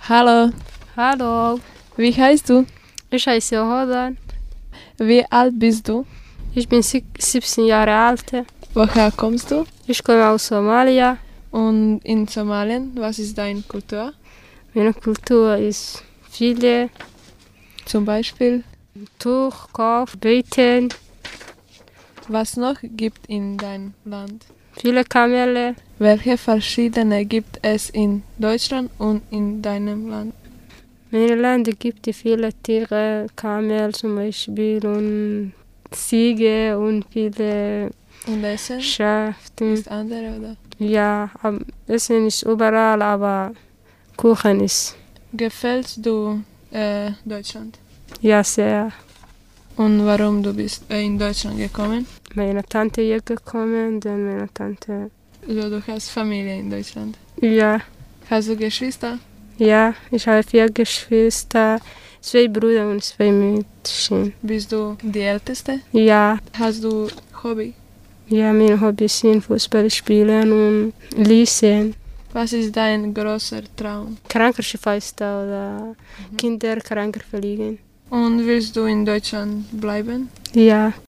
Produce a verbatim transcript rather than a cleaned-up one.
Hallo, Hallo, wie heißt du? ich heiße Hodan. Wie alt bist du? Ich bin sieb- siebzehn Jahre alt. Woher kommst du? Ich komme aus Somalia. Und in Somalien, was ist deine Kultur? Meine Kultur ist viele Zum Beispiel, Tuch, Kauf, Beten, was noch gibt in deinem Land? viele Kamele. Welche verschiedene gibt es in Deutschland und in deinem Land? Meine Länder gibt es viele Tiere, Kamel zum Beispiel und Ziege und viele Und Essen Schafe. ist andere, oder? Ja, am- Essen ist überall, aber Kuchen ist Gefällt du äh, Deutschland? ja sehr. Und warum du bist äh, in Deutschland gekommen? Meine Tante ist gekommen, dann meine Tante. Also du hast Familie in Deutschland. Ja, Hast du Geschwister? ja, ich habe vier Geschwister, zwei Brüder und zwei Mädchen. Bist du die Älteste? Ja, Hast du Hobby? ja, meine Hobbys sind Fußball spielen und lesen. Was ist dein großer Traum? Krankenschwester oder Kinder krank verlegen. Und willst du in Deutschland bleiben? Ja.